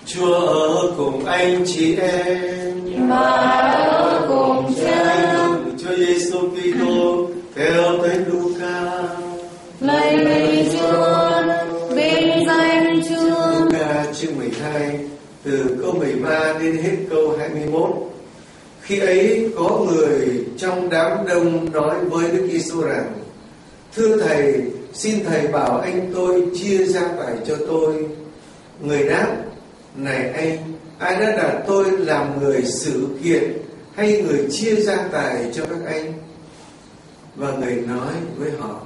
Chúa ở cùng anh chị em và ở cùng Cha. Chúa Giêsu Kitô theo Thánh Luca. Lạy Chúa, vinh danh Chúa. Luca chương 12 từ câu 13 đến hết câu 21. Khi ấy có người trong đám đông nói với Đức Giêsu rằng: Thưa Thầy, xin Thầy bảo anh tôi chia gia tài cho tôi. Người đáp: Này anh, ai đã đặt tôi làm người xử kiện hay người chia gia tài cho các anh? Và người nói với họ: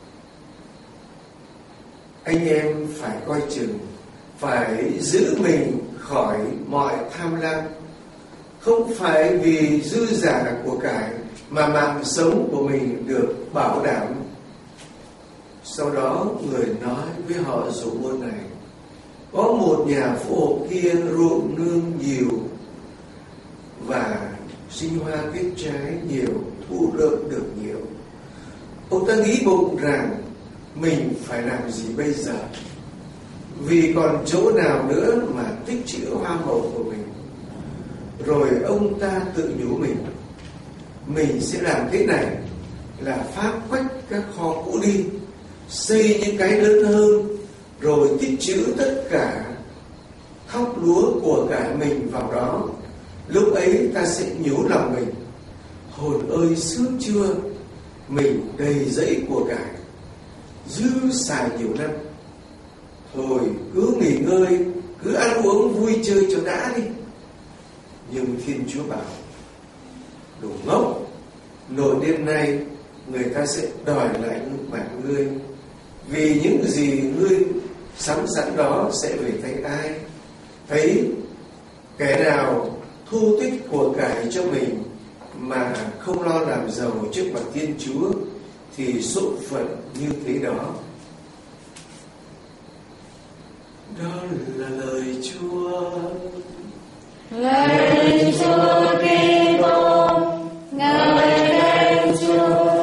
Anh em phải coi chừng, phải giữ mình khỏi mọi tham lam, không phải vì dư giả của cải mà mạng sống của mình được bảo đảm. Sau đó người nói với họ dụ ngôn này: Có một nhà phú hộ kia ruộng nương nhiều và sinh hoa kết trái nhiều, thu lượm được nhiều. Ông ta nghĩ bụng rằng mình phải làm gì bây giờ, vì còn chỗ nào nữa mà tích trữ hoa màu của mình. Rồi ông ta tự nhủ mình sẽ làm thế này là phá quách các kho cũ đi, xây những cái lớn hơn, rồi tích trữ tất cả thóc lúa của cả mình vào đó. Lúc ấy ta sẽ nhủ lòng mình: Hồn ơi, sướng chưa, mình đầy dẫy của cải, dư xài nhiều năm. Thôi cứ nghỉ ngơi, cứ ăn uống vui chơi cho đã đi. Nhưng Thiên Chúa bảo: Đồ ngốc, nửa đêm nay người ta sẽ đòi lại mạng ngươi, vì những gì ngươi sắm sẵn đó sẽ về tay ai? Thấy kẻ nào thu tích của cải cho mình mà không lo làm giàu trước mặt Thiên Chúa thì số phận như thế đó. Đó là lời Chúa. Lạy Chúa Kitô, ngợi khen Chúa.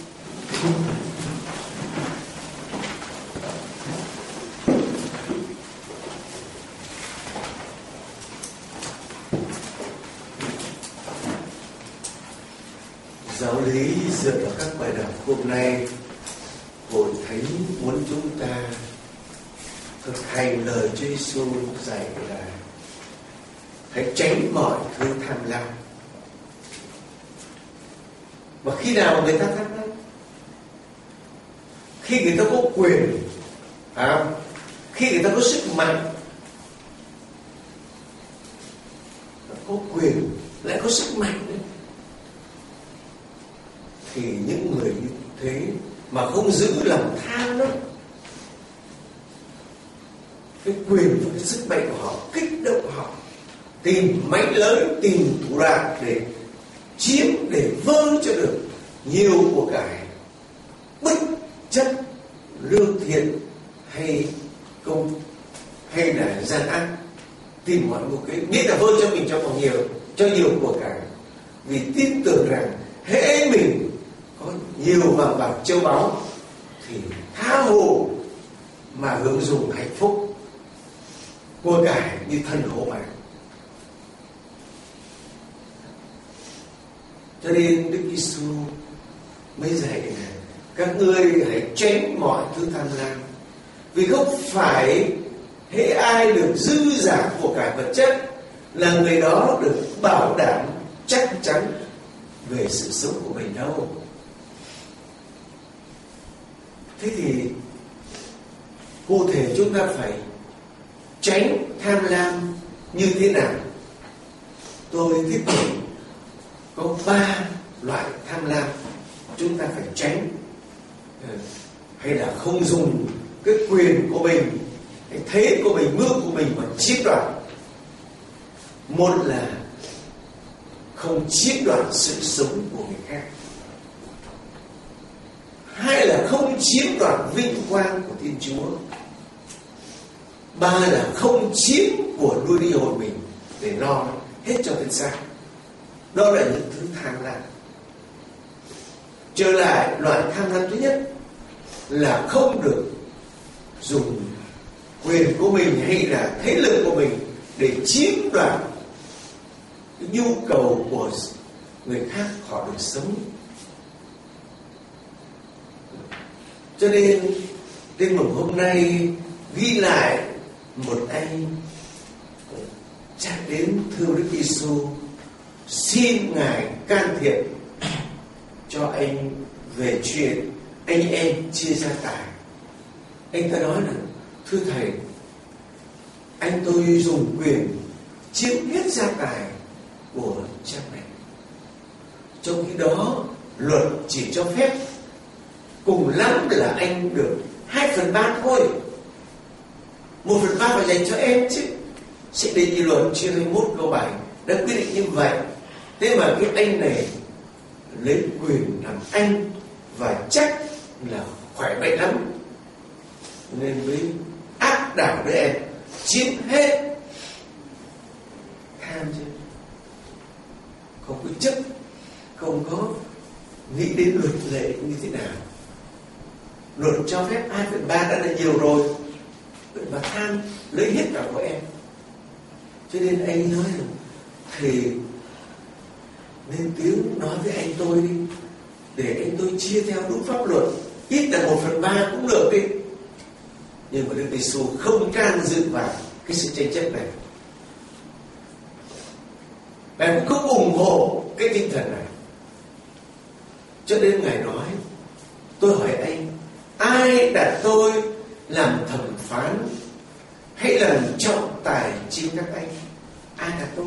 Giáo lý dựa vào các bài đọc hôm nay, Hội Thánh muốn chúng ta thực hành lời Chúa Giêsu dạy là hãy tránh mọi thứ tham lam. Và khi nào người ta tham lam? Khi người ta có quyền, khi người ta có sức mạnh, có quyền lại có sức mạnh nữa, thì những người như thế mà không giữ lòng tham đó, cái quyền và cái sức mạnh của họ kích động họ tìm mánh lới, tìm thủ đoạn để chiếm, để vơ cho được nhiều của cải, bất chấp lương thiện hay công hay là gian ác, tìm mọi một cái biết là vơ cho mình cho nhiều của cải, vì tin tưởng rằng hễ mình có nhiều vàng bạc châu báu thì tha hồ mà hưởng dùng hạnh phúc của cải như thân hổ mạng. Cho nên Đức Giêsu mới dạy là các ngươi hãy tránh mọi thứ tham lam, vì không phải hễ ai được dư giả của cải vật chất là người đó được bảo đảm chắc chắn về sự sống của mình đâu. Thế thì cụ thể chúng ta phải tránh tham lam như thế nào? Tôi tiếp tục có 3 loại tham lam chúng ta phải tránh, hay là không dùng cái quyền của mình, cái thế của mình, mưu của mình mà chiếm đoạt. Một là không chiếm đoạt sự sống của người khác. Hai là không chiếm đoạt vinh quang của Thiên Chúa. Ba là không chiếm của nuôi đi hồn mình để lo hết cho thân xác. Đó là những thứ tham lam. Trở lại loại tham lam thứ nhất là không được dùng quyền của mình hay là thế lực của mình để chiếm đoạt cái nhu cầu của người khác họ được sống. Cho nên Tin mừng hôm nay ghi lại một anh chạy đến thưa Đức Giêsu, xin Ngài can thiệp cho anh về chuyện anh em chia gia tài. Anh ta nói là thưa thầy, anh tôi dùng quyền chiếm hết gia tài của cha mẹ, trong khi đó luật chỉ cho phép cùng lắm là anh được 2/3 thôi, 1/3 phải dành cho em chứ. Sẽ định như luật chương 21 câu 7 đã quy định như vậy. Thế mà cái anh này lấy quyền làm anh và chắc là khỏe mạnh lắm, nên mới áp đảo đứa em chiếm hết. Tham chứ, không có chức, không có nghĩ đến luật lệ như thế nào. Luật cho phép 2/3 đã là nhiều rồi, mà tham lấy hết cả của em. Cho nên anh nói là thầy nên tiếng nói với anh tôi đi, để anh tôi chia theo đúng pháp luật, ít là 1/3 cũng được đi. Nhưng mà Đức Giêsu không can dự vào cái sự tranh chấp này. Ngài cũng không ủng hộ cái tinh thần này. Cho nên Ngài nói, tôi hỏi anh, ai đặt tôi làm thẩm phán hay làm trọng tài trên các anh? Ai đặt tôi?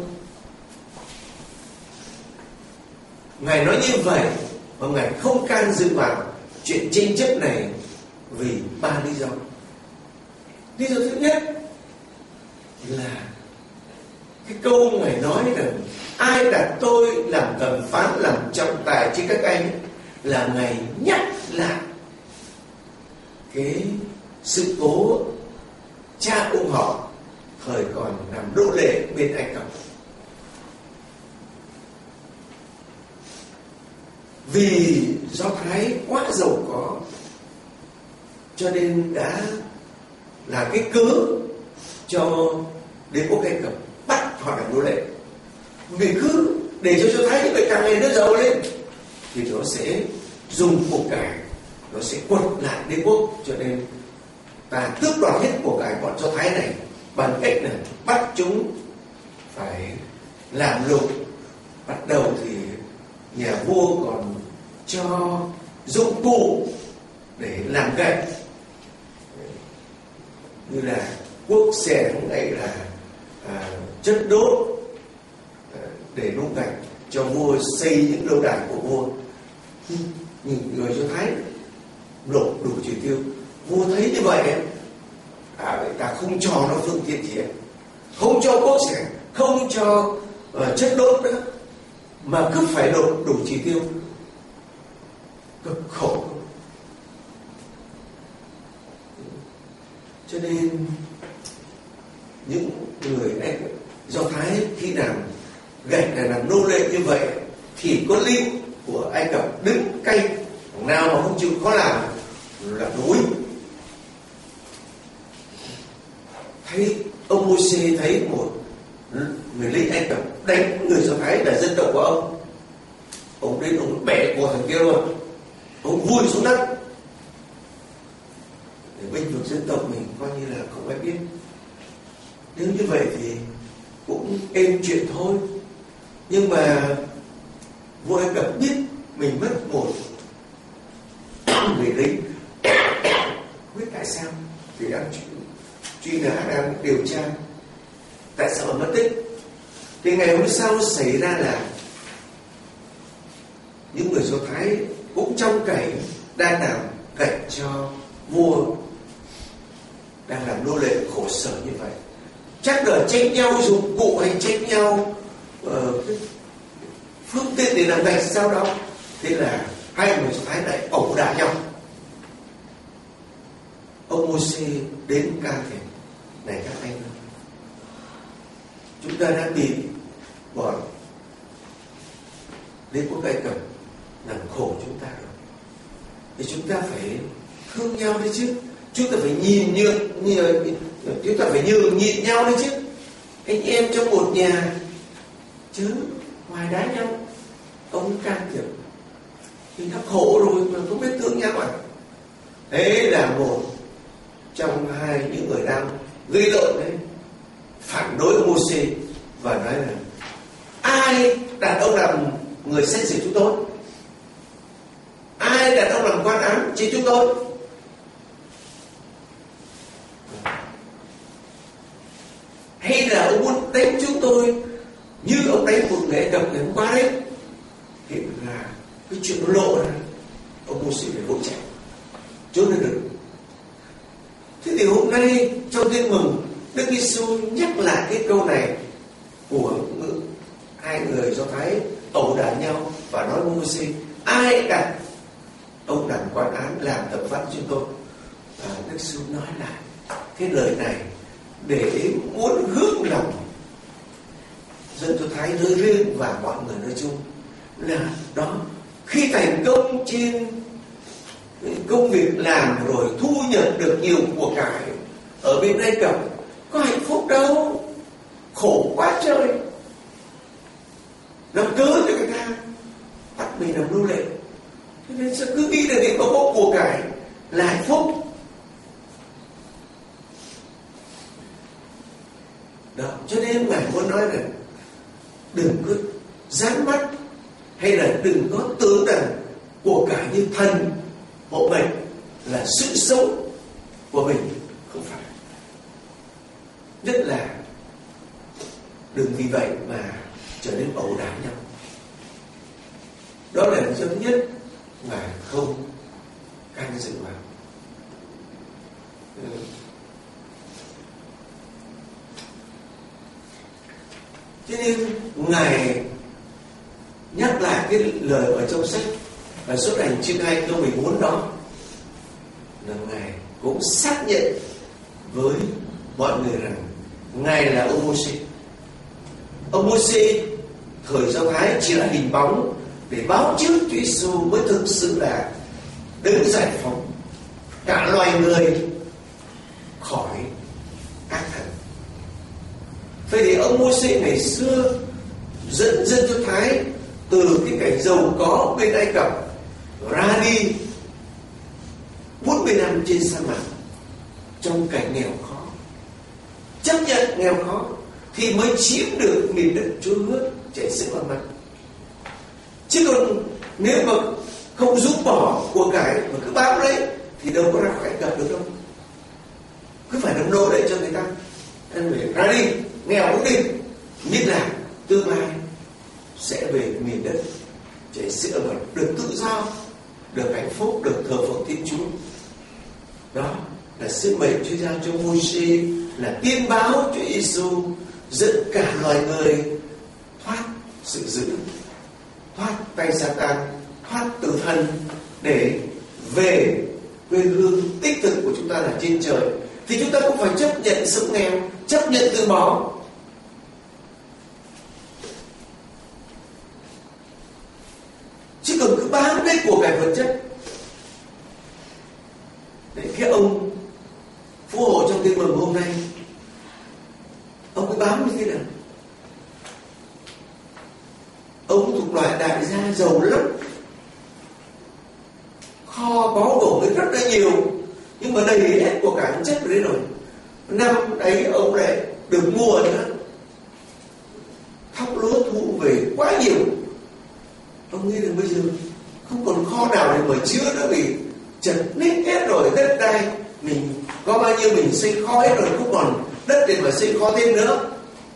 Ngài nói như vậy và Ngài không can dự vào chuyện tranh chấp này vì 3 lý do. Lý do thứ nhất là cái câu Ngài nói rằng ai đặt tôi làm thẩm phán, làm trọng tài trên các anh, là Ngài nhắc lại cái sự cố cha ông họ thời còn làm nô lệ bên Ai Cập. Vì Do Thái quá giàu có, cho nên đã là cái cớ cho đế quốc Ai Cập bắt họ làm nô lệ. Vì cứ để cho Do Thái như vậy càng ngày nó giàu lên thì nó sẽ dùng của cải, nó sẽ quật lại đế quốc. Cho nên ta tước đoạt hết của cải bọn Do Thái này bằng cách là bắt chúng phải làm lụng. Bắt đầu thì nhà vua còn cho dụng cụ để làm gạch, như là cuốc xẻng hay là chất đốt để nung gạch cho vua xây những lâu đài của vua. Nhìn người Do Thái nộp đủ chỉ tiêu. Vua thấy như vậy vậy ta không cho nó phương tiện gì hết, không cho cuốc xẻng, không cho chất đốt nữa, mà cứ phải nộp đủ chỉ tiêu. Cực khổ. Cho nên những người Do Thái khi làm gạch là làm nô lệ như vậy thì có lính của Ai Cập đứng canh, nào mà không chịu khó làm là đuổi. Thấy ông Môi-se thấy một người lính Ai Cập đánh người Do Thái là dân tộc của ông đến ông bẻ cổ thằng kia luôn, ông vùi xuống đất để bênh vực dân tộc mình, coi như là không ai biết. Nếu như vậy thì cũng êm chuyện thôi. Nhưng mà vua Ai Cập biết mình mất một người lính, biết tại sao thì đang truy nã, đang điều tra tại sao mà mất tích. Thì ngày hôm sau xảy ra là những người Do Thái cũng trong cảnh đang làm gạch cho vua, đang làm nô lệ khổ sở như vậy, chắc là tranh nhau dụng cụ hay tranh nhau phương tiện để làm gạch sau đó. Thế là hai người Do Thái lại ẩu đả nhau. Ông Môi-se đến can thiệp, này các anh, chúng ta đã bị bọn đế quốc Ai Cập làm khổ chúng ta rồi, thì chúng ta phải thương nhau đi chứ, chúng ta phải chúng ta phải nhường nhịn nhau đi chứ. anh em trong một nhà chứ ngoài đá nhau, ông can thiệp thì nó khổ rồi mà không biết thương nhau à. Thế là một trong hai những người đang gây tội đấy phản đối ông Mô-xê và nói là ai đặt ông làm người xét xử chúng tôi, ai đặt ông làm quan án trên chúng tôi. Hay là ông muốn đánh chúng tôi như ông đánh một người Ai Cập ngày hôm qua đấy. Hiện là cái chuyện nó lộ ra, ông Mô-xê phải vội chạy trốn lên được. Thế thì hôm nay trong Tin Mừng, Đức Giêsu nhắc lại cái câu này của hai người Do Thái ẩu đả nhau và nói với Mô-xê: ai đặt ông làm quan án làm thẩm phán chúng tôi. Và Đức Giêsu nói lại cái lời này để muốn hướng lòng dân Do Thái nói riêng và mọi người nói chung là đó, khi thành công trên công việc làm rồi thu nhập được nhiều của cải ở bên Ai Cập, có hạnh phúc đâu, khổ quá trời. Làm cớ cho người ta bắt mình làm nô lệ. Cho nên sẽ cứ nghĩ là để có của cải là hạnh phúc. Đó, cho nên Ngài muốn nói là đừng có dán mắt hay là đừng có tưởng rằng của cải như thần hộ mệnh là sự sống của mình. Không phải. Nhất là đừng vì vậy mà trở nên ẩu đả nhau. Đó là lý do thứ nhất mà không can dự vào. Cho nên Ngài nhắc lại cái lời ở trong sách và Xuất Hành chương 2 câu 14 đó là Ngài cũng xác nhận với mọi người rằng Ngài là ông Mô-xê. Ông Mô-xê thời Do Thái chỉ là hình bóng để báo trước Chúa Giêsu mới thực sự là đấng giải phóng cả loài người khỏi ác thần. Vậy thì ông Mô-xê ngày xưa dẫn dân Do Thái từ cái cảnh giàu có bên Ai Cập ra đi 40 năm trên sa mạc trong cảnh nghèo khó, chấp nhận nghèo khó thì mới chiếm được miền đất Chúa hứa chảy sữa và mật. Chứ còn nếu mà không rút bỏ của cải mà cứ bám lấy thì đâu có ra khỏi Ai Cập được đâu. Cứ phải làm nô lệ cho người ta, anh phải ra đi, nghèo cũng đi, nhất là tương lai sẽ về miền đất chảy sữa và được tự do, được hạnh phúc, được thờ phượng Thiên Chúa. Đó là sứ mệnh Chúa giao cho Môi-se, là tiên báo Chúa Giêsu dẫn cả loài người thoát sự dữ, thoát tay Sa-tan, thoát tử thần để về quê hương đích thực của chúng ta là trên trời. Thì chúng ta cũng phải chấp nhận sống nghèo, chấp nhận từ bỏ. Chứ còn cứ bám lấy của cải vật chất. Để cái ông phú hộ trong Tin Mừng hôm nay, ông cứ bám như thế nào? Ông thuộc loại đại gia giàu lắm, kho báu đổ với rất là nhiều, nhưng mà đầy hết của cải vật chất ở đấy rồi. Năm đấy ông lại được mua nữa, thóc lúa thu về quá nhiều. Ông nghĩ rằng bây giờ không còn kho nào để mà chứa nữa, vì chật ních hết rồi, đất đai mình có bao nhiêu mình xây kho hết rồi, không còn đất để mà xây kho thêm nữa.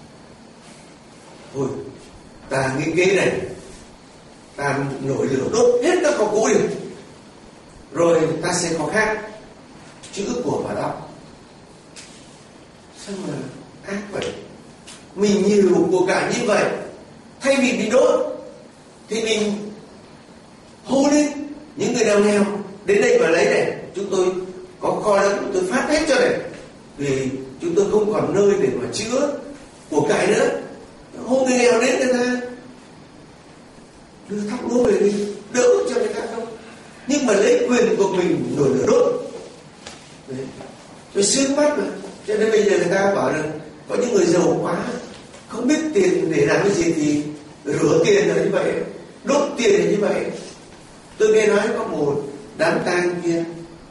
Thôi ta nghĩ kế này, ta nổi lửa đốt hết các kho cũ đi, rồi ta xây kho khác, chữ của mà đó. Sao mà ác vậy? Mình nhiều của cải như vậy, thay vì bị đốt thì mình hô lên những người nào nghèo đến đây mà lấy này, chúng tôi có kho đó, chúng tôi phát hết cho này, vì chúng tôi không còn nơi để mà chứa của cải nữa. Hô người nghèo đến, người ta đưa thóc lúa về đi, đỡ cho người ta không. Nhưng mà lấy quyền của mình nổi lửa đốt, rồi sướng mắt mà. Cho nên bây giờ người ta bảo rằng Có những người giàu quá, không biết tiền để làm cái gì thì rửa tiền là như vậy, đốt tiền là như vậy. Tôi nghe nói có một đám tang kia,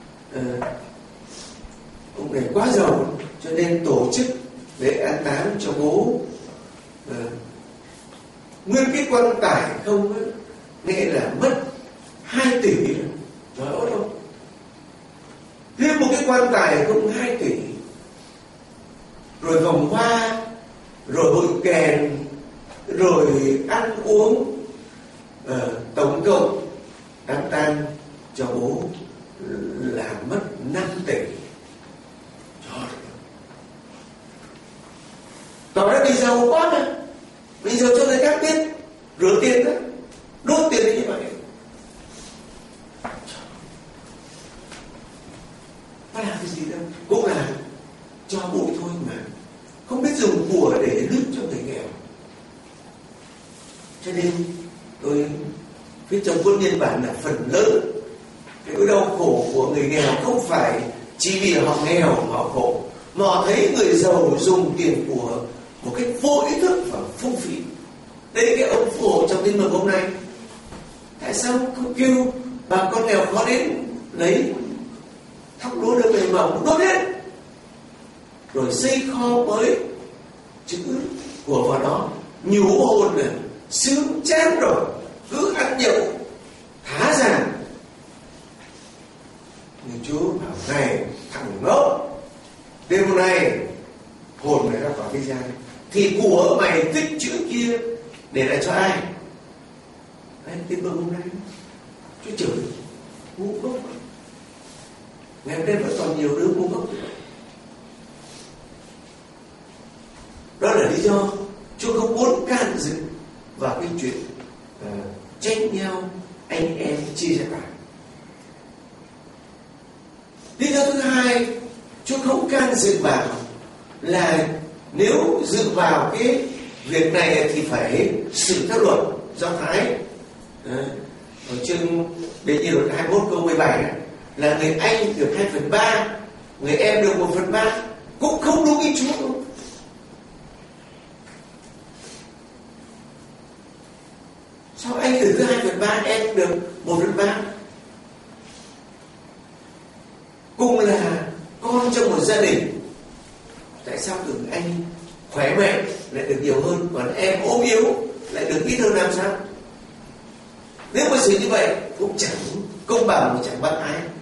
ông này quá giàu cho nên tổ chức lễ an táng cho bố. Nguyên cái quan tài không ấy, nghe là mất 2 tỷ. Trời ơi đâu, riêng một cái quan tài không 2 tỷ, rồi vòng hoa, rồi hội kèn, rồi ăn uống, tổng cộng đám tang cho bố là mất 5 tỷ. Tỏ ra mình giàu quá mà, mình giàu cho người khác biết, rửa tiền đó, đốt tiền như vậy. Nó làm cái gì đâu, cũng là cho bụi thôi mà, không biết dùng của để giúp cho người nghèo. Cho nên tôi viết trong cuốn nhân bản là phần lớn cái đau khổ của người nghèo không phải chỉ vì họ nghèo mà họ khổ, mà họ thấy người giàu dùng tiền của một cách vô ý thức và phung phí. Đây cái ông phù hộ trong tin mừng hôm nay, tại sao không kêu bà con nghèo khó đến lấy thóc lúa đưa về mỏng đốt hết, rồi xây kho mới chữ của vào đó, nhủ hồn này, sướng chán rồi, cứ ăn nhậu thá giàn. Nhưng Chúa bảo này thằng ngốc, đêm nay hồn mày ra khỏi thế gian thì của mày tích chữ kia để lại cho ai? Đấy, tin mừng hôm nay Chúa chửi ngu ngốc. Ngày hôm nay vẫn còn nhiều đứa ngu ngốc. Đó là lý do Chúa không muốn can dự vào cái chuyện tranh nhau anh em chia sẻ tài. Lý do thứ hai Chúa không can dự vào là nếu dự vào cái việc này thì phải xử theo luật Do Thái. Ở chương Đệ Nhị Luật 21 câu 17 này, là người anh được 2/3, người em được 1/3, cũng không đúng ý Chúa đâu. Sao anh được 2/3, em được 1/3? Cùng là con trong một gia đình, tại sao từ anh khỏe mạnh lại được nhiều hơn, còn em ốm yếu lại được ít hơn làm sao? Nếu mà xử như vậy cũng chẳng công bằng mà chẳng bác ái.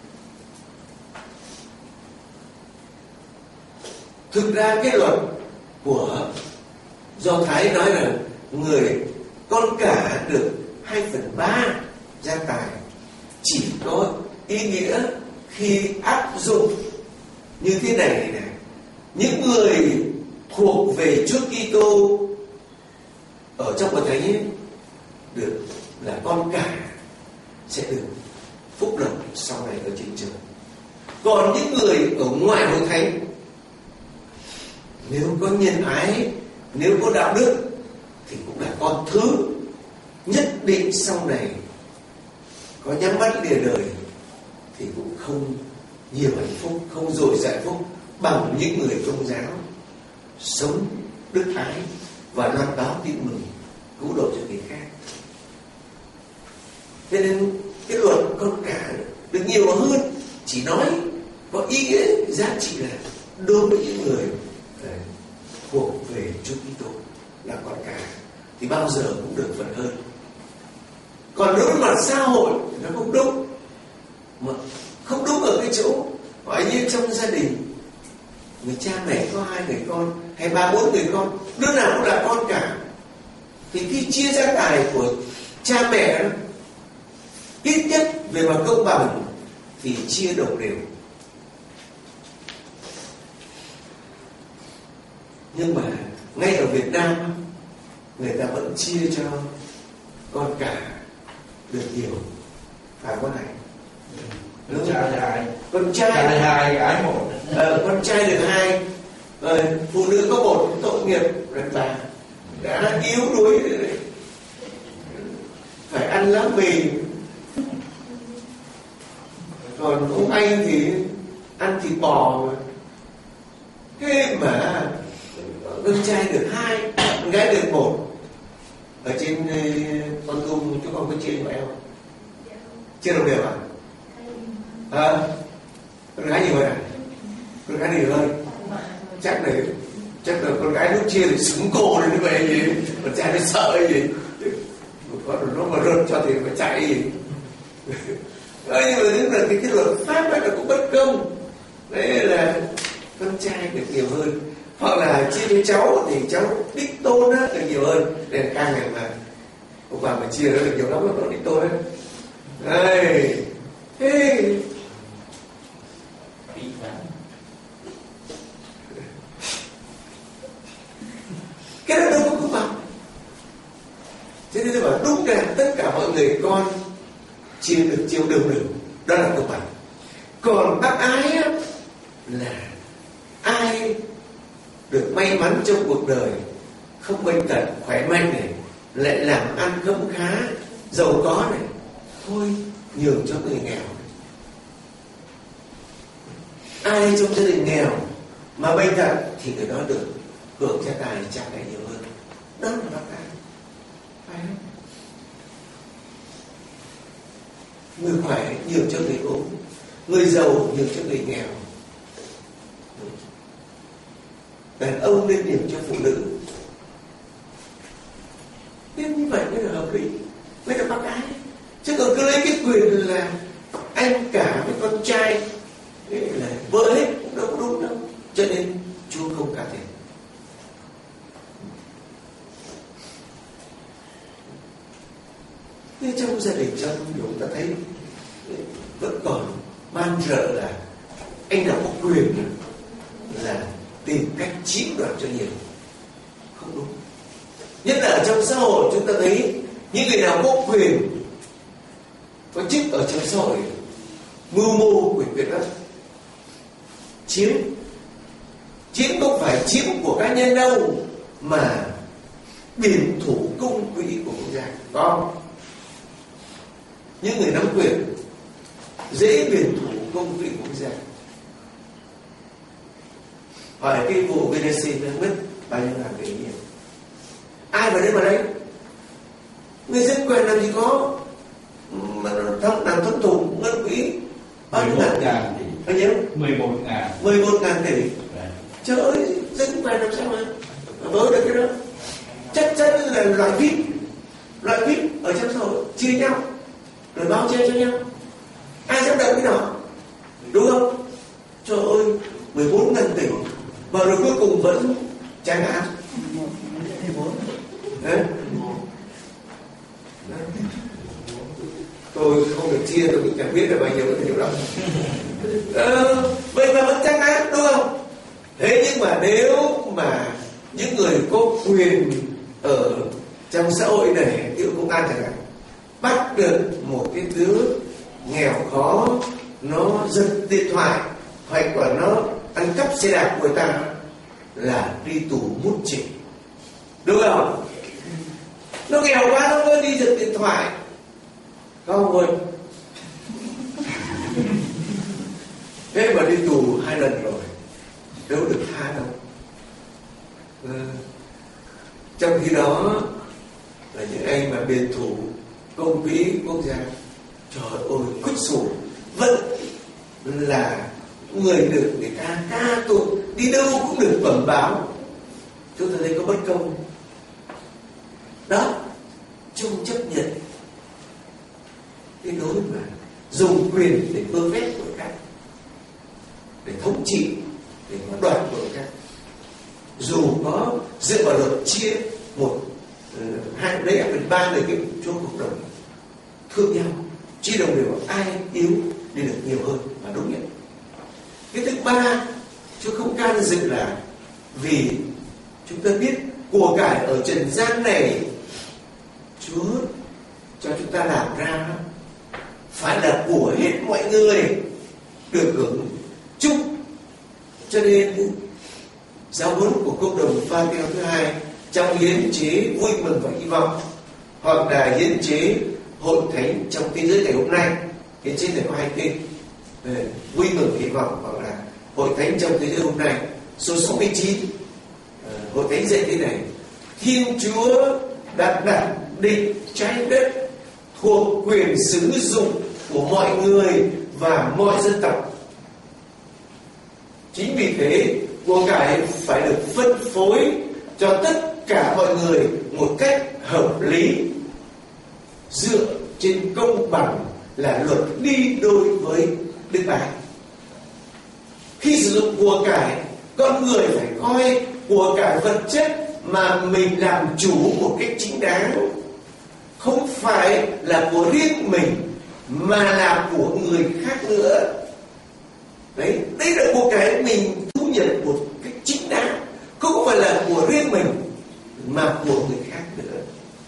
Thực ra cái luật của Do Thái nói rằng người con cả được 2/3 gia tài chỉ có ý nghĩa khi áp dụng như thế này này. Những người thuộc về Chúa Kitô ở trong Hội Thánh ấy, được là con cả sẽ được phúc lộc sau này ở trên trời. Còn những người ở ngoài Hội Thánh, nếu có nhân ái, nếu có đạo đức thì cũng là con thứ, nhất định sau này có nhắm mắt lìa đời thì cũng không nhiều hạnh phúc, không dồi dào phúc bằng những người công giáo sống đức ái và loan báo tin mừng cứu độ cho người khác. Cho nên cái luật con cả được nhiều hơn chỉ nói có ý nghĩa giá trị là đối với những người thuộc về Chúa Kitô là con cả thì bao giờ cũng được phần hơn. Còn đối với mặt xã hội thì nó không đúng, mà không đúng ở cái chỗ hỏi như trong gia đình, người cha mẹ có 2 người con hay 3-4 người con, đứa nào cũng là con cả, thì khi chia gia tài của cha mẹ ít nhất về mặt công bằng thì chia đồng đều. Nhưng mà ngay ở Việt Nam người ta vẫn chia cho con cả được nhiều, phải không này? Con trai là 2, con trai 2 gái 1. Con trai được 2, phụ nữ có 1, tội nghiệp đàn bà đã yếu đuối phải ăn lá mì. Còn ông anh thì ăn thịt bò mà. Thế mà con trai được 2, con gái được 1. Ở trên Con Tum chúng con có chia vậy không? Chia đồng đều à? Con gái nhiều hơn à? Con gái nhiều hơn. Chắc là con gái lúc chia thì súng cổ lên như vậy gì, con trai nó sợ cái gì, con nó mà rớt cho thì nó chạy gì. Nhưng mà tức là cái luật pháp ấy là cũng bất công. Đấy là con trai được nhiều hơn, hoặc là chia với cháu thì cháu đích tôn á được nhiều hơn. Đây là ca này mà ông bà mà chia nó được nhiều lắm, nó đích tôn đấy. Đây, hey. Cái đó đâu có công bằng. Thế nên tôi bảo đúng là tất cả mọi người con chia được chiều đều đều, đó là công bằng. Còn bác ái á, là ai được may mắn trong cuộc đời, không bệnh tật, khỏe mạnh này, lại làm ăn khấm khá, giàu có này, thôi nhường cho người nghèo. Ai trong gia đình nghèo mà bệnh tật thì người đó được hưởng gia tài cha mẹ nhiều hơn. Đó là bác ái, phải không? Người khỏe nhường cho người ốm, người giàu nhường cho người nghèo. Đàn ông nên nhường cho phụ nữ. Nên như vậy mới là hợp lý, mới là bác ái. Chứ còn cứ lấy cái quyền là anh cả với con trai là vợ hết cũng đâu có đúng đâu. Cho nên Chúa không cả thể. Thế trong gia đình trong chúng ta thấy vẫn còn man rợ là anh nào có quyền là tìm cách chiếm đoạt cho nhiều. Không đúng. Nhất là ở trong xã hội chúng ta thấy những người nào có quyền, có chức ở trong xã hội, mưu mô quyền quyết đó, chiếm không phải chiếm của cá nhân đâu, mà biển thủ công quỹ của quốc gia. Có những người nắm quyền dễ biển thủ công quỹ của quốc gia. Hỏi cái vụ VDC nó mất bao nhiêu ngàn tỷ, ai vào đây mà đấy? Người dân quyền làm gì có mà làm thâm thùng ngân quỹ bao nhiêu ngàn tỷ? Bao nhiêu? 11.000 tỷ. Trời ơi, dân quyền làm sao mà vỡ được cái đó? Chắc chắn là loại VIP ở trong xã hội chia nhau rồi bao che cho nhau. Ai dám động cái đó, đúng không? Trời ơi, 14.000 tỷ và rồi cuối cùng vẫn trái án. Đấy. Tôi không được chia, tôi cũng chẳng biết là bao nhiêu lắm. Vậy mà vẫn trái án, đúng không? Thế nhưng mà nếu mà những người có quyền ở trong xã hội này, ví dụ công an chẳng hạn, bắt được một cái đứa nghèo khó, nó giật điện thoại hoặc là nó ăn cắp xe đạp của người ta, là đi tù mút chỉ, đúng không? Nó nghèo quá nó mới đi giật điện thoại, không quên. Thế mà đi tù 2 lần rồi, đâu được tha đâu. Trong khi đó là những anh mà biển thủ công quỹ quốc gia, trời ơi, quýt sổ vẫn là người được người ta ca tụng, đi đâu cũng được bẩm báo. Chúng ta thấy có bất công đó. Chung chấp nhận cái đối mà dùng quyền để vơ vét của người khác, để thống trị, để đoạt của người khác, dù có dựa vào luật chia 1/2 đấy, 3 người cái chỗ cộng đồng thương nhau, chia đồng đều, ai yếu đi được nhiều hơn và đúng nhất. Cái thứ ba, Chúa không can dự là vì chúng ta biết của cải ở trần gian này Chúa cho chúng ta làm ra phải là của hết mọi người được hưởng chung. Cho nên giáo huấn của cộng đồng Pha-ti-ơ thứ 2 trong hiến chế vui mừng và hy vọng, hoặc là hiến chế hội thánh trong thế giới ngày hôm nay, hiến chế này có 2 tên: vui mừng hy vọng hoặc là hội thánh trong thế giới hôm nay. Số 69 Hội Thánh dạy thế này: Thiên Chúa đã đặt định trái đất thuộc quyền sử dụng của mọi người và mọi dân tộc. Chính vì thế, của cải phải được phân phối cho tất cả mọi người một cách hợp lý, dựa trên công bằng là luật đi đôi với đức ái. Khi sử dụng của cải, con người phải coi của cải vật chất mà mình làm chủ một cách chính đáng, không phải là của riêng mình mà là của người khác nữa. Đấy, đây là của cái mình thu nhận một cách chính đáng, không phải là của riêng mình mà của người khác nữa.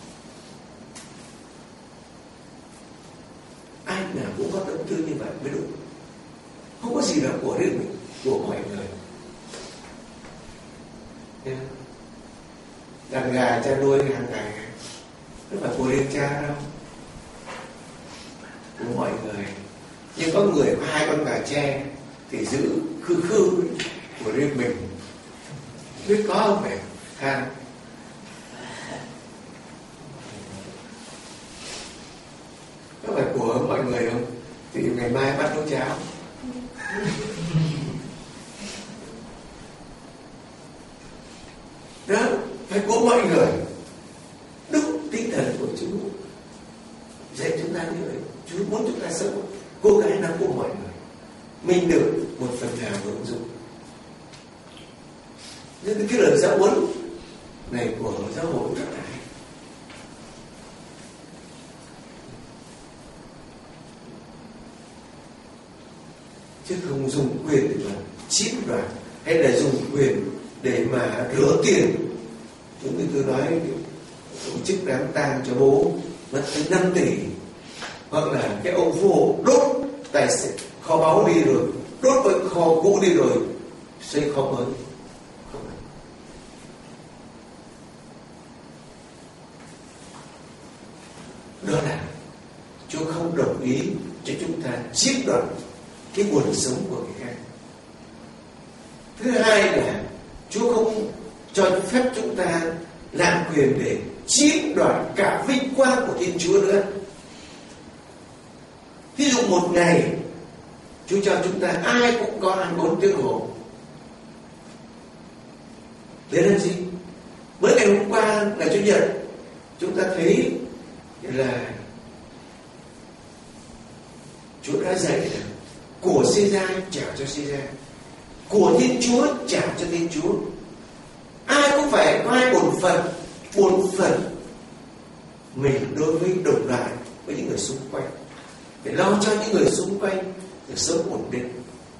Ai nào cũng có tâm tư như vậy mới đúng. Không có gì là của riêng mình, của mọi người. Đàn gà cha nuôi hàng ngày không phải của riêng cha đâu, của mọi người. Nhưng có người có 2 con gà tre thì giữ khư của riêng mình. Biết có không phải ha? Có phải của mọi người không? Thì ngày mai bắt nấu cháo. Đó, phải của mọi người. Đúng tinh thần của Chúa dạy chúng ta như vậy. Chúa muốn chúng ta sống cô gái là của mọi người. Mình được một phần nào hưởng dụng. Nhưng cái lời giáo huấn này của giáo hội rất là hay. Chứ không dùng quyền để mà chiếm đoạt hay là dùng quyền để mà rửa tiền. Chúng tôi nói tổ chức đám tang cho bố mất tới 5 tỷ, hoặc là cái ông vua đốt tài sản kho báu đi rồi, đốt cái kho cũ đi rồi, xây kho mới. Đó là Chúa không đồng ý cho chúng ta chiếm đoạt cái nguồn sống của người khác. Thứ hai là Chúa không cho phép chúng ta làm quyền để chiếm đoạt cả vinh quang của Thiên Chúa nữa. Ví dụ một ngày Chúa cho chúng ta ai cũng có 24 tiếng hồ. Để làm gì? Mới ngày hôm qua là Chủ nhật, chúng ta thấy là Chúa đã dạy là của Caesar trả cho Caesar, của Thiên Chúa trả cho Thiên Chúa. Ai cũng phải có 2 bổn phận mình đối với đồng loại, với những người xung quanh, để lo cho những người xung quanh được sống ổn định,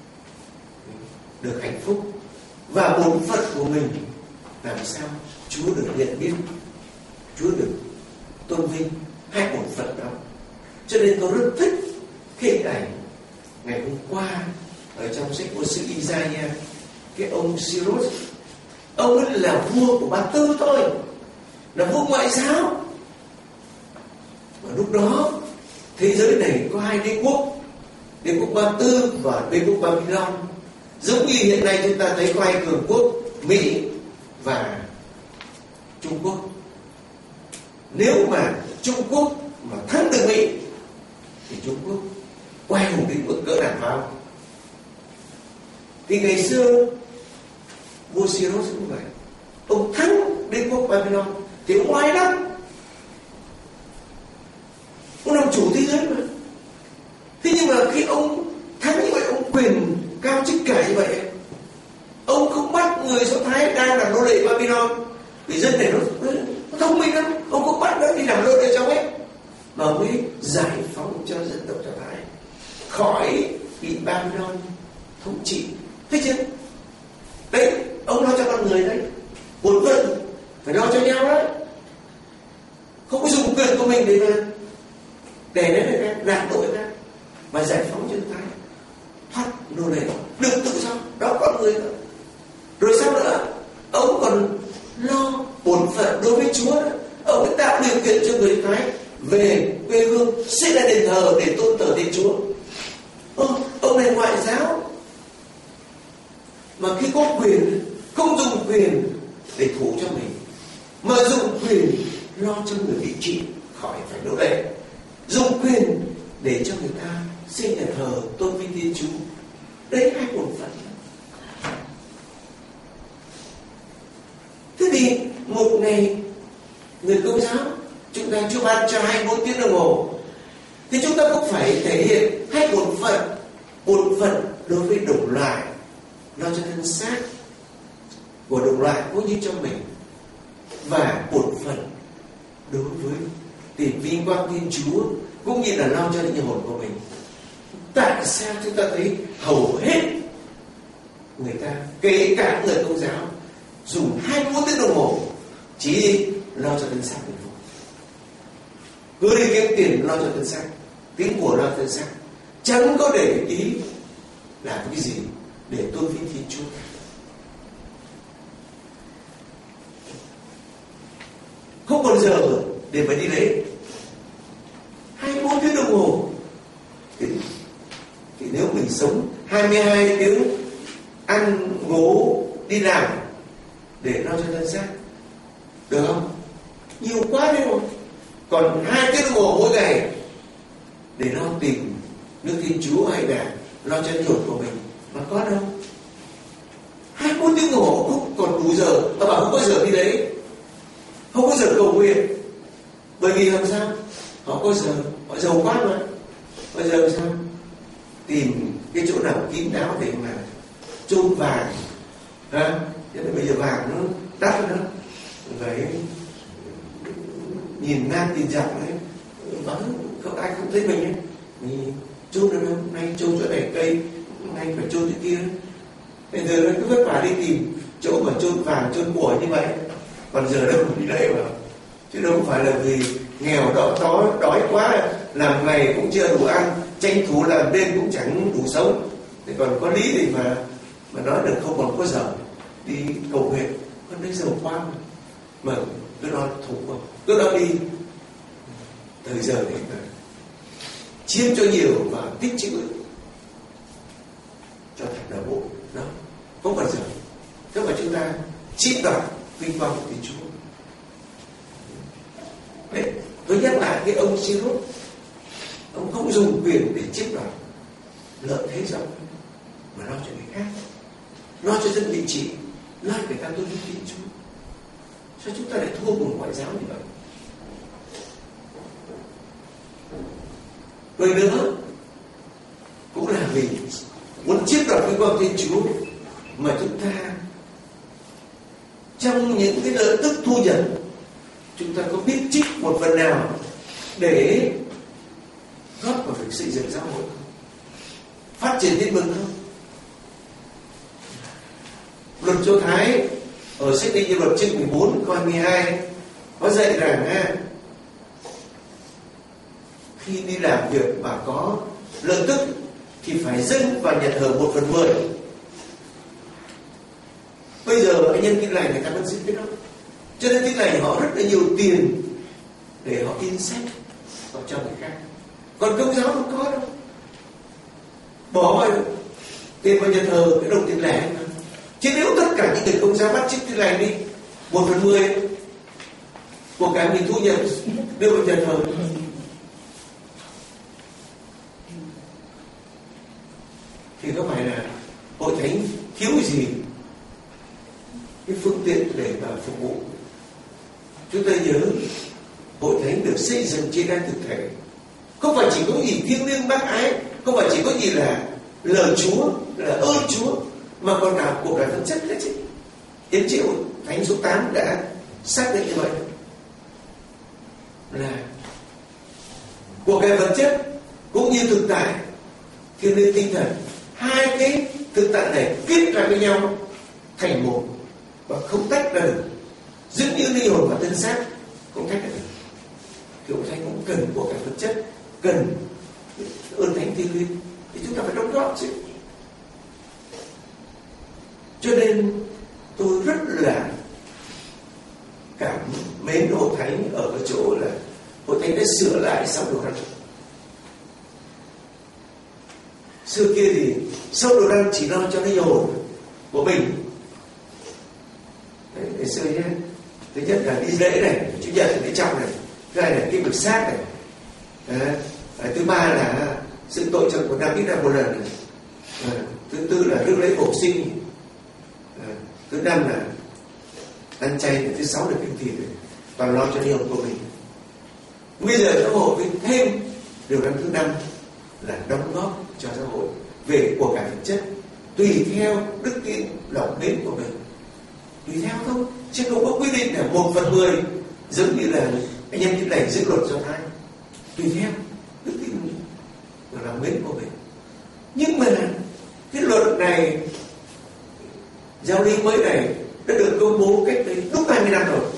được hạnh phúc. Và bổn phận của mình làm sao Chúa được nhận biết, Chúa được tôn vinh 2 bổn phận đó. Cho nên tôi rất thích cái hình ảnh ngày hôm qua ở trong sách của sư Isaiah, cái ông Cyrus, ông ấy là vua của Ba Tư thôi, là vua ngoại giao. Và lúc đó thế giới này có 2 đế quốc Ba Tư và đế quốc Babylon. Giống như hiện nay chúng ta thấy có 2 cường quốc, Mỹ và Trung Quốc. Nếu mà Trung Quốc mà thắng được Mỹ thì Trung Quốc quay hùng đến mức cỡ nào pháo. Thì ngày xưa vua Cyrus cũng vậy, ông thắng đế quốc Babylon thì ông oai lắm, ông làm chủ thế giới mà. Thế nhưng mà khi ông thắng như vậy, ông quyền cao chức cả như vậy, ông không bắt người Do Thái đang làm nô lệ Babylon, vì dân này nó thông minh lắm, ông không bắt nó đi làm nô lệ trong ấy, mà ông ấy giải phóng cho dân tộc Do Thái khỏi bị Babylon thống trị. Thấy chưa? Đấy, ông lo cho con người đấy, bổn phận phải lo cho nhau đấy, không có dùng quyền của mình để mà đè nén người ta, gạt tội ra, mà giải phóng cho người ta thoát nô lệ, được tự do. Đó con người nữa. Rồi sao nữa? Ông còn lo bổn phận đối với Chúa nữa. Ông ấy tạo điều kiện cho người Thái về quê hương xây ra đền thờ để tôn thờ Thiên Chúa. Ông này ngoại giao, mà khi có quyền không dùng quyền để thủ cho mình, mà dùng quyền lo cho người bị trị khỏi phải nô lệ, dùng quyền để cho người ta xây nhà thờ tôn vinh Thiên Chúa. Đấy hai bổn phận. Thế thì một ngày người Công giáo chúng ta chưa ban cho 24 tiếng đồng hồ, thì chúng ta cũng phải thể hiện hai bổn phận. Bổn phận đối với đồng loại, lo cho thân xác của đồng loại cũng như cho mình, và bổn phận đối với tìm vinh quang Thiên Chúa cũng như là lo cho linh hồn của mình. Tại sao chúng ta thấy hầu hết người ta, kể cả người Công giáo, dùng 24 tiếng đồng hồ chỉ lo cho thân xác mình thôi, cứ đi kiếm tiền lo cho thân xác, tiếng của lo cho thân xác, chẳng có để ý làm cái gì để tôn vinh Thiên Chúa. Không còn giờ để mà đi lễ 24 tiếng đồng hồ. Thì nếu mình sống 22 tiếng ăn ngủ đi làm để lo cho thân xác, được không? Nhiều quá đấy rồi. Còn 2 tiếng đồng hồ mỗi ngày để lo tìm nước Thiên Chúa hay là lo cho ruột của mình, mà có đâu. 24 tiếng đồng hồ không còn đủ giờ. Ta bảo không có giờ đi đấy, không có giờ cầu nguyện, bởi vì làm sao? Họ có giờ, họ giàu quá mà. Bây giờ sao? Tìm cái chỗ nào kín đáo để mà chôn vàng, ha? Cho nên bây giờ vàng nó đắt nữa, phải nhìn nam nhìn dọc đấy, không ai không thấy mình ấy, mình chôn ở đâu? Nay chôn chỗ này cây, nay phải chôn chỗ kia. Bây giờ nó cứ vất vả đi tìm chỗ mà chôn vàng chôn của như vậy, còn giờ đâu đi đây mà, chứ đâu phải là vì nghèo đói quá làm ngày cũng chưa đủ ăn, tranh thủ làm đêm cũng chẳng đủ sống, thì còn có lý gì mà nói được không còn có giờ đi cầu nguyện. Con đấy giàu quá mà tôi nói thủ không, tôi nói đi thời giờ để mà chiếm cho nhiều và tích chữ cho thật là bộ đó, không còn giờ. Thế mà chúng ta chiếm đoạt vinh quang của Thiên Chúa. Đấy, tôi nhắc lại cái ông Sirus, ông không dùng quyền để chiếm đoạt lợi thế rộng, mà lo cho người khác, lo cho dân bị trị, lo cho người ta tôn vinh Thiên Chúa. Sao chúng ta lại thua một ngoại giáo như vậy? Rồi nữa, cũng là vì muốn chiếm đoạt vinh quang Thiên Chúa mà chúng ta trong những cái lợi tức thu nhận, chúng ta có biết trích một phần nào để góp vào việc xây dựng xã hội không? Phát triển thiên bừng không? Luật Do Thái ở sách Đinh Như Luật chương 14 câu 12 có dạy rằng khi đi làm việc mà có lợi tức thì phải dâng vào nhà thờ 1/10. Bây giờ anh nhân Tin Lành người ta vẫn giữ cái đó, cho nên Tin Lành họ rất là nhiều tiền để họ in sách họ cho người khác. Còn Công giáo không có đâu, bỏ tiền vào nhà thờ cái đồng tiền lẻ. Chứ nếu tất cả những người Công giáo bắt chước Tin Lành đi 1/10 của cái mình thu nhập đưa vào nhà thờ, thì có phải là hội thánh thiếu gì cái phương tiện để mà phục vụ? Chúng ta nhớ hội thánh được xây dựng trên đa thực thể, không phải chỉ có gì thiêng liêng bác ái, không phải chỉ có gì là lời Chúa, là ơn Chúa, mà còn cả cuộc đời vật chất nữa chứ. Hiến Triệu Thánh số 8 đã xác định như vậy, là cuộc đời vật chất cũng như thực tại thiêng liêng tinh thần, hai cái thực tại này kết ra với nhau thành một và không tách ra được, giống như linh hồn và thân xác không tách ra được. Thì hội thánh cũng cần của cái vật chất, cần ơn thánh thiêng liêng, thì chúng ta phải đóng góp chứ. Cho nên tôi rất là cảm mến hội thánh ở cái chỗ là hội thánh đã sửa lại sau đồ răn. Xưa kia thì sau đồ răn chỉ lo cho linh hồn của mình, để xưa nhé. Thứ nhất là đi lễ này, Chủ nhật lễ trọng này, thứ hai là cái việc xác này. Thứ ba là sự tội trần của Nam ít ra một lần này. Thứ tư là rước lễ phục sinh. Thứ năm là ăn chay này. Thứ sáu là kinh thịt này. Toàn lo cho điều của mình. Bây giờ xã hội với thêm điều năm thứ năm là đóng góp cho xã hội về của cải vật chất, tùy theo đức tin lòng mến của mình, tùy theo thôi, chứ không có quy định là 1/10 giống như là anh em như này giữ luật Do Thái, tùy theo đức tin và lòng mến của mình. Nhưng mà cái luật này, giáo lý mới này đã được công bố cách đây đúng 20 năm rồi.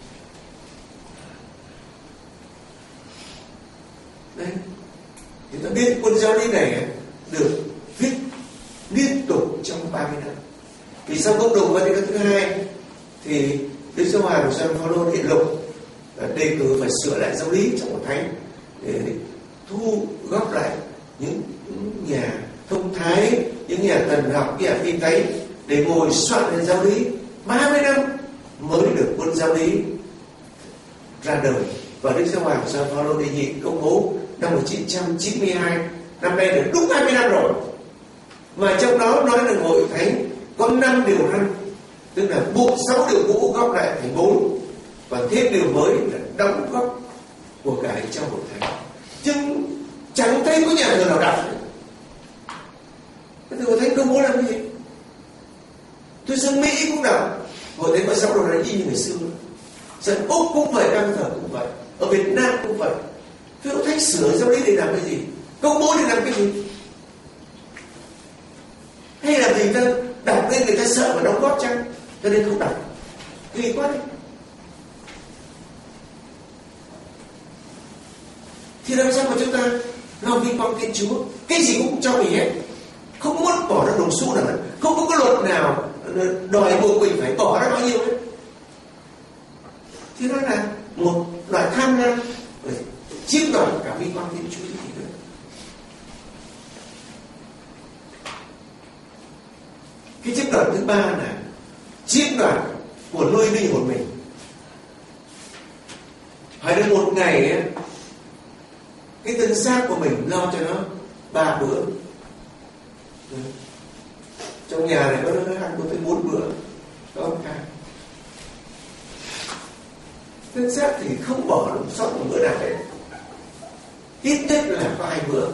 Đấy, chúng ta biết quân giáo lý này được viết liên tục trong 30 năm. Vì sau công đồng Vatican thứ 2 thì Đức Giáo Hoàng Gioan Phaolô Đệ Lục đề cử phải sửa lại giáo lý trong một thánh để thu góp lại những nhà thông thái, những nhà thần học, những nhà phi tây để ngồi soạn lên giáo lý. 30 năm mới được quân giáo lý ra đời, và Đức Giáo Hoàng Gioan Phaolô Đệ Nhị công bố năm 1992. Năm nay là đúng 20 năm rồi. Mà trong đó nói là hội thánh có 5 điều răn, tức là buộc 6 điều cũ góp lại thành 4, và thêm điều mới là đóng góp của cải trong hội thánh. Nhưng chẳng thấy có nhà thờ nào đọc. Thế thì hội thánh công bố làm cái gì? Tôi sang Mỹ cũng đọc hội thánh có 6 điều răn y như ngày xưa. Sang Úc cũng vậy, Nam thờ cũng vậy, ở Việt Nam cũng vậy. Thế hội thánh sửa giáo lý để làm cái gì? Công bố để làm cái gì? Hay là vì ta đọc lên người ta sợ và đóng góp chăng? Cho nên không đọc. Kỳ quá đi. Thì làm sao mà chúng ta lo vinh quang Thiên Chúa? Cái gì cũng cho mình hết, không muốn bỏ ra đồng xu nào, không có cái luật nào đòi buộc mình phải bỏ ra bao nhiêu hết. Thì đó là một loại tham lam chiếm đoạt cả vinh quang Thiên Chúa. Cái chiếm đoạt thứ ba là chiếm đoạt của nuôi linh hồn mình. Phải đến một ngày ấy, cái thân xác của mình lo cho nó 3 bữa. Trong nhà này có nó ăn có tới 4 bữa, có không cả. Thân xác thì không bỏ sót một bữa nào hết, ít nhất là có 2 bữa.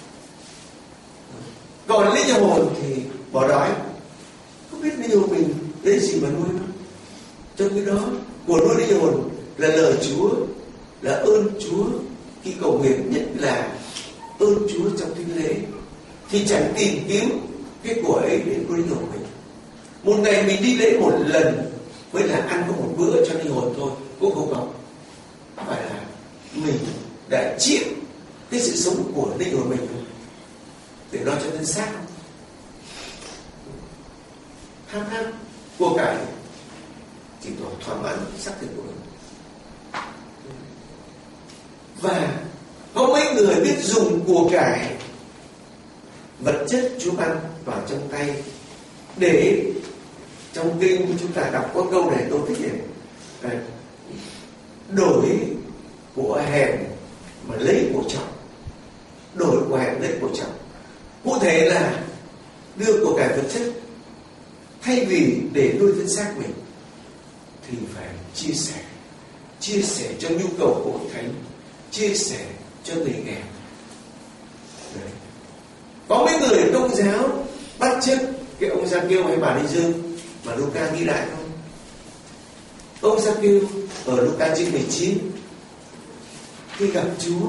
Còn linh hồn thì bỏ đói, không biết linh hồn mình lấy gì mà nuôi. Trong cái đó của nuôi linh hồn là lời Chúa, là ơn Chúa. Khi cầu nguyện nhất là ơn Chúa trong thánh lễ, thì chẳng tìm kiếm cái của ấy để nuôi linh hồn mình. Một ngày mình đi lễ một lần mới là ăn có một bữa cho linh hồn thôi, cũng không có. Phải là mình đã chiếm cái sự sống của linh hồn mình để lo cho thân xác không? Tham của cải chỉ thỏa mãn xác thịt của mình. Và có mấy người biết dùng của cải vật chất Chúa ban vào trong tay, để trong kinh chúng ta đọc có câu này tôi thích này: đổi của hèn mà lấy của trọng, đổi của hèn lấy của trọng. Cụ thể là đưa của cải vật chất, thay vì để nuôi thân xác mình thì phải chia sẻ cho nhu cầu của hội thánh, chia sẻ cho người nghèo. Đấy. Có mấy người Công giáo bắt chước cái ông Gia-kiêu hay bà Đi Dương mà Luca ghi lại không? Ông Gia-kiêu ở Luca chương 19 khi gặp Chúa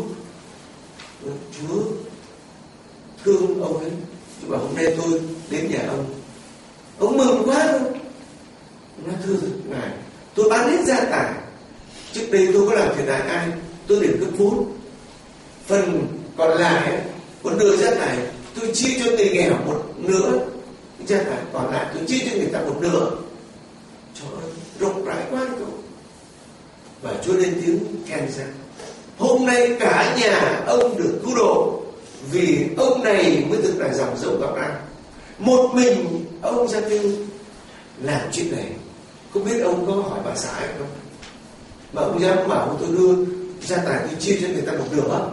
thương ông ấy, Chúa bảo hôm nay tôi đến nhà ông mừng quá luôn. Ông nói thưa ngài, tôi bán hết gia tài, trước đây tôi có làm thiệt hại ai, tôi để cấp vốn, phần còn lại một nửa gia tài tôi chia cho người nghèo một nửa, gia tài còn lại tôi chia cho người ta một nửa. Trời ơi, rộng rãi quá rồi. Và Chúa lên tiếng khen rằng hôm nay cả nhà ông được cứu độ, vì ông này mới thực là dòng dẫu Abraham. Một mình ông Gia-kiêu làm chuyện này, Không biết ông có hỏi bà xã hay không, mà ông dám bảo tôi đưa gia tài tôi chia cho người ta một nửa,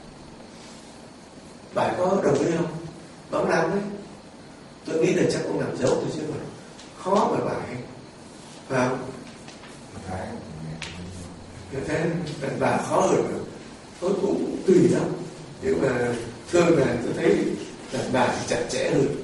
bà có đồng ý không? Bà không làm đấy. Tôi nghĩ là chắc ông làm dấu tôi chứ mà khó mà bà hay, phải không? Thế đàn bà khó hơn, tôi cũng tùy lắm, nhưng mà thường là tôi thấy đàn bà thì chặt chẽ hơn.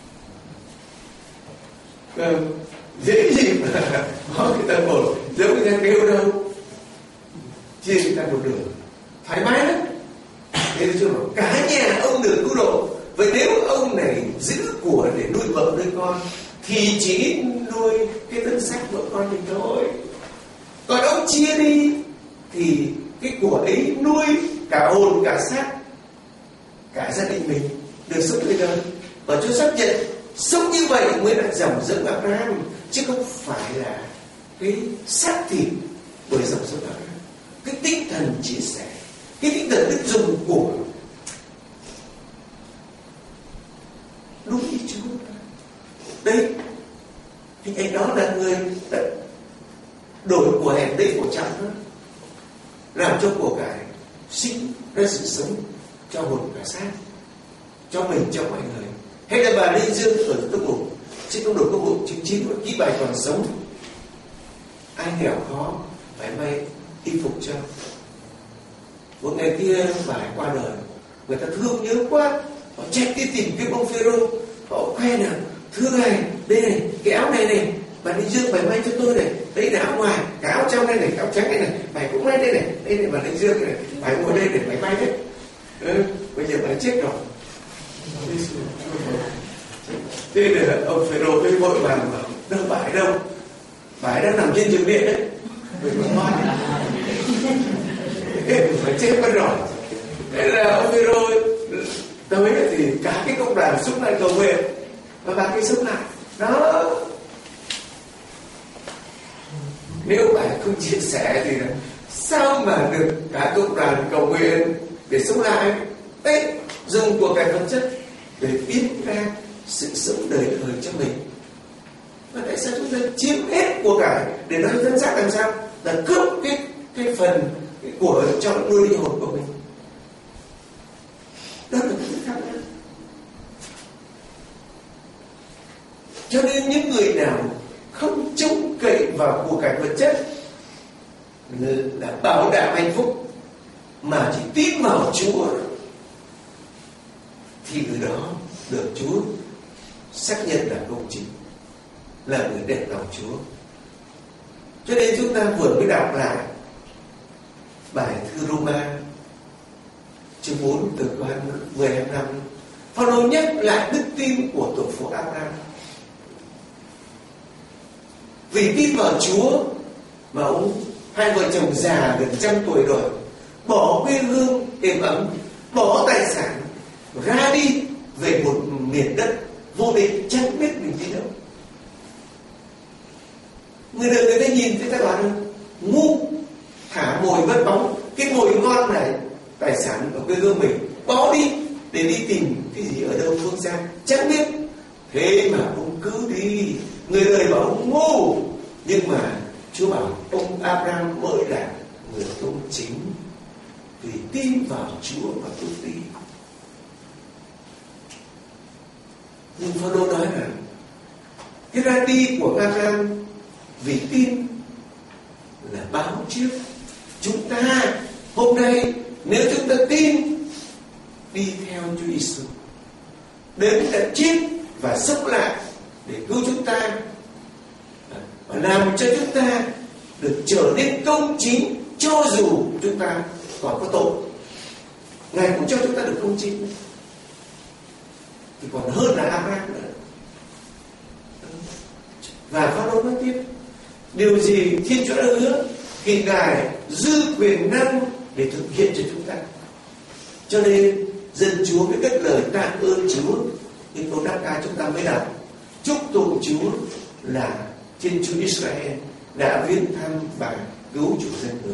Dễ gì mà có người ta một giống người ta kêu đâu, chia người ta một đường thoải mái lắm. Thế chứ mà cả nhà ông được cứu độ. Vậy nếu ông này giữ của để nuôi vợ nuôi con thì chỉ nuôi cái thân xác vợ con mình thôi. Còn ông chia đi thì cái của ấy nuôi cả hồn cả xác cả gia đình mình được sống đời đời. Và Chúa xác nhận sống như vậy mới là dòng dõi Abraham, chứ không phải là cái xác thịt bởi dòng dõi Abraham. Cái tinh thần chia sẻ, cái tinh thần biết dùng của đúng như Chúa. Đấy, thì anh đó là người đã đổi của hèn đấy của chẳng đó, làm cho của cải sinh ra sự sống cho hồn cả xác, cho mình, cho mọi người. Hay là bà Linh Dương ở Tông Bộ, trên Tông Đồ Công vụ chương 9 ký bài còn sống, ai nghèo khó phải may y phục cho. Một ngày kia bà qua đời, người ta thương nhớ quá, họ chạy đi tìm kiếm ông Phêrô, họ khoe nào: thưa ngài, đây này, cái áo này này, bà Linh Dương phải may cho tôi này, đây là áo ngoài, cái áo trong đây này, áo trắng đây này, phải cũng may đây này, đây này bà Linh Dương này, phải ngồi đây để phải may đấy. Bây giờ bà chết rồi. Thế là ông Phêrô với vội vàng bảo: đâu bà ấy đang nằm trên giường điện đấy, mình còn ngon phải chết mất rồi. Thế là ông Phêrô tới thì cả cái công đoàn xúc lại cầu nguyện và bà cái sống lại đó. Nếu bà không chia sẻ thì sao mà được cả công đoàn cầu nguyện để sống lại? Đấy, dùng của cái vật chất để biến ra sự sống đời đời cho mình. Và tại sao chúng ta chiếm hết của cải để nói thân xác làm sao? Là cướp cái phần của cho nuôi linh hồn của mình. Đó là cái khác nhau. Cho nên những người nào không trông cậy vào của cải vật chất là bảo đảm hạnh phúc, mà chỉ tin vào Chúa thì người đó được Chúa xác nhận là công chính, là người đẹp lòng Chúa. Cho nên chúng ta vừa mới đọc lại bài thư Roma chương 4 từ câu 10-15, Phaolô nhắc lại đức tin của tổ phụ Abraham. Vì tin vào Chúa mà ông hai vợ chồng già gần 100 tuổi rồi, bỏ quê hương êm ấm, bỏ tài sản, ra đi về một miền đất vô định, chẳng biết mình đi đâu. Người ta nhìn thấy ta bảo là ngu, thả mồi vất bóng, cái mồi ngon này, tài sản ở quê hương mình, bỏ đi để đi tìm cái gì ở đâu phương xa, chẳng biết. Thế mà ông cứ đi. Người đời bảo ông ngu, nhưng mà Chúa bảo ông Abraham mới là người công chính, vì tin vào Chúa và tôi tin. Nhưng Phaolô nói là cái ra đi của Abraham vì tin là báo trước. Chúng ta hôm nay nếu chúng ta tin đi theo Chúa Giêsu đến đã chết và sống lại để cứu chúng ta và làm cho chúng ta được trở nên công chính, cho dù chúng ta còn có tội, Ngài cũng cho chúng ta được công chính, thì còn hơn là Abraham nữa. Và Phaolô nói tiếp: điều gì Thiên Chúa đã hứa thì Ngài dư quyền năng để thực hiện cho chúng ta. Cho nên dân Chúa mới cất lời tạ ơn Chúa. Nhưng câu đáp ca chúng ta mới đọc: chúc tụng Chúa là Thiên Chúa Israel đã viếng thăm và cứu chuộc dân người.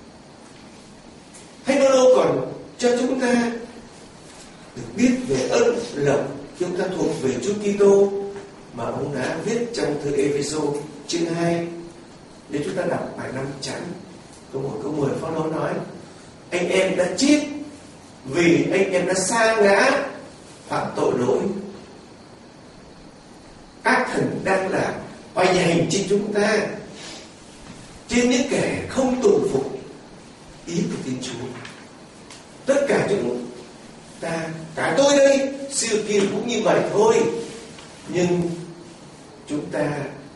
Hay Phaolô còn cho chúng ta được biết về ân lộc chúng ta thuộc về Chúa Kitô mà ông đã viết trong thư Ê-phê-sô chương 2, nếu chúng ta đọc bài 5 chắn câu 1 câu 10, Phaolô nói anh em đã chết vì anh em đã sa ngã phạm tội lỗi. Ác thần đang là hoành hành trên chúng ta, trên những kẻ không tùng phục ý của Thiên Chúa. Tất cả chúng ta, cả tôi đây, xưa kia cũng như vậy thôi, nhưng chúng ta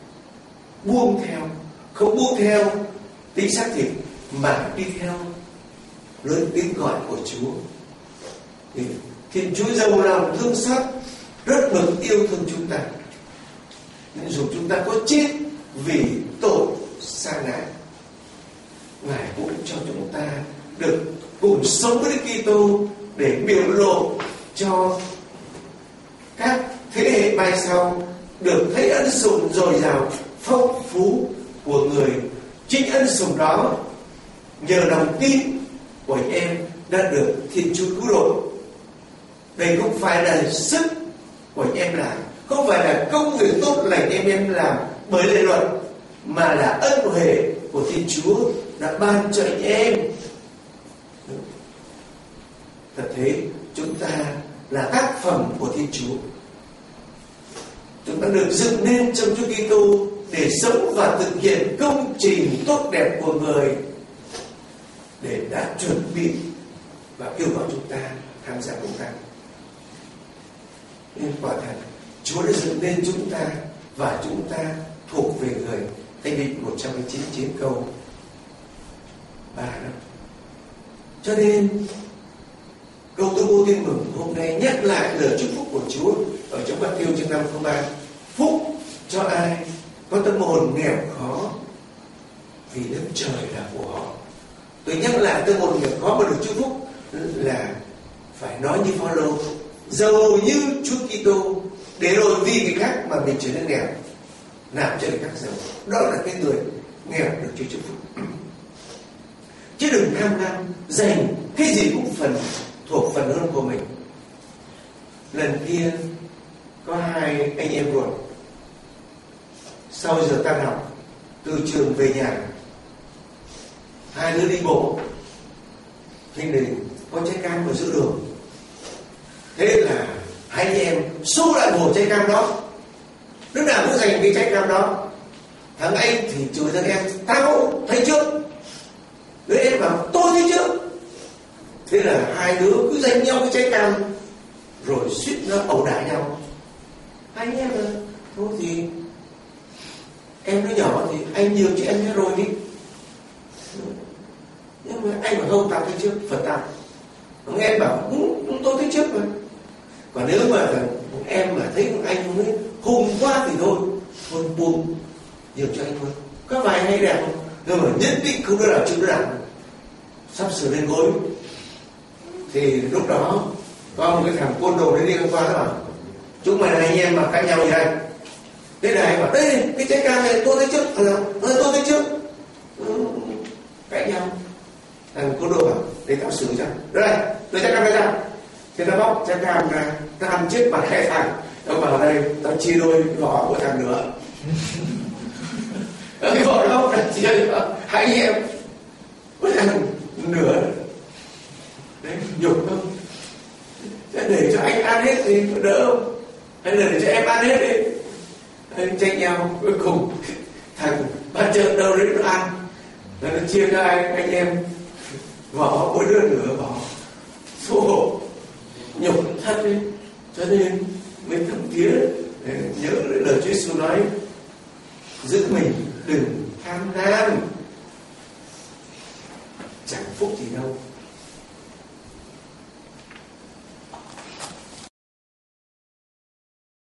không buông theo tính xác thịt mà đi theo lời tiếng gọi của Chúa. Thì Thiên Chúa giàu lòng thương xót, rất mực yêu thương chúng ta. Nhưng dù chúng ta có chết vì tội sa ngã, Ngài cũng cho chúng ta được cùng sống với Đức Kitô để biểu lộ cho các thế hệ mai sau được thấy ân sủng dồi dào phong phú của người. Chính ân sủng đó nhờ lòng tin của anh em đã được Thiên Chúa cứu độ. Đây không phải là sức của anh em làm, không phải là công việc tốt lành em làm bởi lệ luật, mà là ân huệ của Thiên Chúa đã ban cho anh em. Thật thế, chúng ta là tác phẩm của Thiên Chúa. Chúng ta được dựng nên trong Chúa Kitô để sống và thực hiện công trình tốt đẹp của người, để đã chuẩn bị và kêu gọi chúng ta tham gia công tác. Nên quả thật Chúa đã dựng nên chúng ta và chúng ta thuộc về người. Thánh Kinh 199 câu 3 đó. Cho nên câu tuyên bố tin mừng hôm nay nhắc lại lời chúc phúc của Chúa ở trong Matthew chương 5 câu 3. Phúc cho ai có tâm hồn nghèo khó, vì Đức Trời là của họ. Tôi nhắc lại, tâm hồn nghèo khó mà được chúc phúc là phải nói như Phaolô, giàu như Chúa Kitô, để rồi vì người khác mà mình trở nên nghèo, làm cho người khác giàu. Đó là cái người nghèo được Chúa chúc phúc. Chứ đừng tham lam dành cái gì cũng thuộc phần hơn của mình. Lần kia có hai anh em ruột, sau giờ tan học từ trường về nhà, hai đứa đi bộ, thì có trái cam ở giữa đường. Thế là hai anh em xô lại một trái cam đó, đứa nào cũng giành cái trái cam đó. Thằng anh thì chửi thằng em, tao thấy trước, đứa em bảo tôi thấy trước. Thế là hai đứa cứ giành nhau cái trái cam, rồi suýt nó ẩu đả nhau. Hai anh em là thôi thì em nó nhỏ thì anh nhường cho em rồi đi. Nhưng mà anh bảo không, tao thấy trước, phần tao. Nghe em bảo tôi thấy trước mà. Còn nếu mà em mà thấy anh ấy hùng quá thì thôi buông, nhường cho anh thôi. Có vài hay đẹp không? Nhưng mà nhất định không đứa nào chịu đứa nào. Sắp sửa lên gối thì lúc đó có một cái thằng côn đồ đấy đi qua đó bảo chúng mày là anh em mà cãi nhau gì đây. Thế là anh bảo đây cái trái cam này tôi thấy trước, tôi thấy trước. Cãi nhau. Thằng côn đồ bảo để tao xử cho. Đây tôi trái cam đây ra. Thế nó bóc trái cam ra, nó ăn chết mặt hai thằng. Nó bảo đây tao chia đôi vỏ của thằng nữa. Cái vỏ đó là chia hai anh em với thằng nửa. Đấy, nhục không? Thế để cho anh ăn hết thì có đỡ không? Hay là để cho em ăn hết đi? Anh tranh nhau, cuối cùng thằng bắt chợt đâu đấy nó ăn, nó chia cho anh em vỏ, mỗi đứa nửa vỏ. Xấu hổ, nhục thật đi. Cho nên mấy thằng kia nhớ lời Chúa Giêsu nói, giữ mình đừng tham lam, chẳng phúc gì đâu.